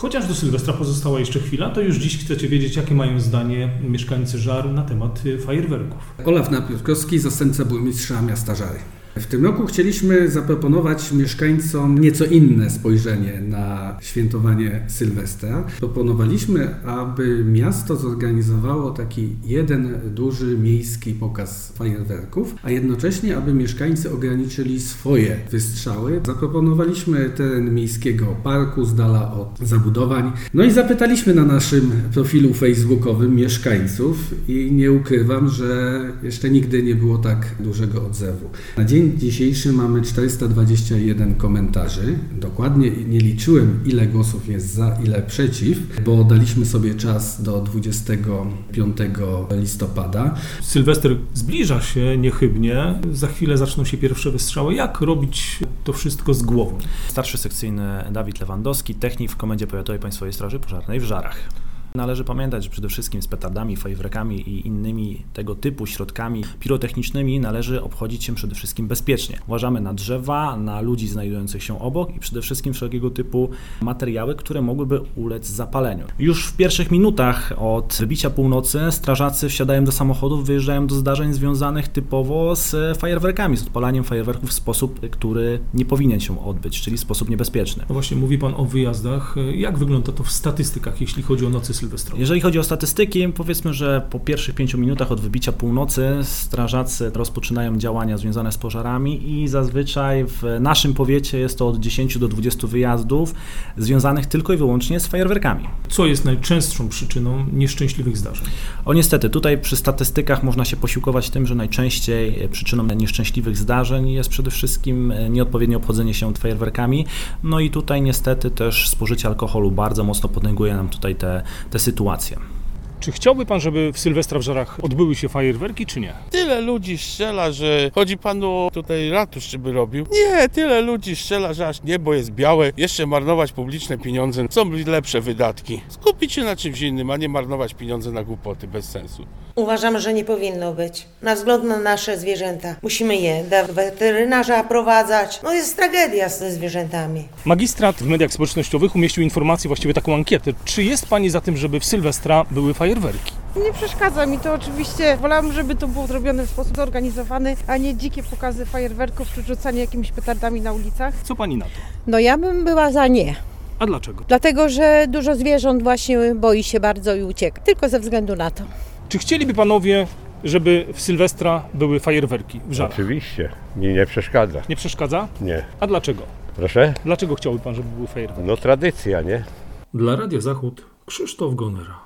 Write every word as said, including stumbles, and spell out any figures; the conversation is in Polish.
Chociaż do Sylwestra pozostała jeszcze chwila, to już dziś chcecie wiedzieć, jakie mają zdanie mieszkańcy Żar na temat fajerwerków. Olaf Napiórkowski, zastępca burmistrza miasta Żary. W tym roku chcieliśmy zaproponować mieszkańcom nieco inne spojrzenie na świętowanie Sylwestra. Proponowaliśmy, aby miasto zorganizowało taki jeden duży miejski pokaz fajerwerków, a jednocześnie, aby mieszkańcy ograniczyli swoje wystrzały. Zaproponowaliśmy teren miejskiego parku z dala od zabudowań. No i zapytaliśmy na naszym profilu facebookowym mieszkańców i nie ukrywam, że jeszcze nigdy nie było tak dużego odzewu. Na dzień dzisiejszy mamy czterysta dwadzieścia jeden komentarzy. Dokładnie nie liczyłem, ile głosów jest za, ile przeciw, bo daliśmy sobie czas do dwudziestego piątego listopada. Sylwester zbliża się niechybnie. Za chwilę zaczną się pierwsze wystrzały. Jak robić to wszystko z głową? Starszy sekcyjny Dawid Lewandowski, technik w Komendzie Powiatowej Państwowej Straży Pożarnej w Żarach. Należy pamiętać, że przede wszystkim z petardami, fajerwerkami i innymi tego typu środkami pirotechnicznymi należy obchodzić się przede wszystkim bezpiecznie. Uważamy na drzewa, na ludzi znajdujących się obok i przede wszystkim wszelkiego typu materiały, które mogłyby ulec zapaleniu. Już w pierwszych minutach od wybicia północy strażacy wsiadają do samochodów, wyjeżdżają do zdarzeń związanych typowo z fajerwerkami, z odpalaniem fajerwerków w sposób, który nie powinien się odbyć, czyli w sposób niebezpieczny. No właśnie, mówi Pan o wyjazdach. Jak wygląda to w statystykach, jeśli chodzi o nocy sylwestrowe? Jeżeli chodzi o statystyki, powiedzmy, że po pierwszych pięciu minutach od wybicia północy strażacy rozpoczynają działania związane z pożarami i zazwyczaj w naszym powiecie jest to od dziesięciu do dwudziestu wyjazdów związanych tylko i wyłącznie z fajerwerkami. Co jest najczęstszą przyczyną nieszczęśliwych zdarzeń? O niestety, tutaj przy statystykach można się posiłkować tym, że najczęściej przyczyną nieszczęśliwych zdarzeń jest przede wszystkim nieodpowiednie obchodzenie się fajerwerkami. No i tutaj niestety też spożycie alkoholu bardzo mocno potęguje nam tutaj te tę sytuację. Czy chciałby Pan, żeby w Sylwestra w Żarach odbyły się fajerwerki, czy nie? Tyle ludzi strzela, że chodzi Panu tutaj ratusz, czy by robił? Nie, tyle ludzi strzela, że aż niebo jest białe. Jeszcze marnować publiczne pieniądze. Są lepsze wydatki. Skupić się na czymś innym, a nie marnować pieniądze na głupoty, bez sensu. Uważam, że nie powinno być. Na wzgląd na nasze zwierzęta. Musimy je do weterynarza prowadzać. No jest tragedia z tymi zwierzętami. Magistrat w mediach społecznościowych umieścił informację, właściwie taką ankietę. Czy jest Pani za tym, żeby w Sylwestra były fajerwerki? Nie przeszkadza mi to oczywiście. Wolałam, żeby to było zrobione w sposób zorganizowany, a nie dzikie pokazy fajerwerków czy rzucanie jakimiś petardami na ulicach. Co Pani na to? No ja bym była za nie. A dlaczego? Dlatego, że dużo zwierząt właśnie boi się bardzo i ucieka. Tylko ze względu na to. Czy chcieliby Panowie, żeby w Sylwestra były fajerwerki w Żarach? Oczywiście. Mi nie przeszkadza. Nie przeszkadza? Nie. A dlaczego? Proszę? Dlaczego chciałby Pan, żeby były fajerwerki? No tradycja, nie? Dla Radia Zachód Krzysztof Gonera.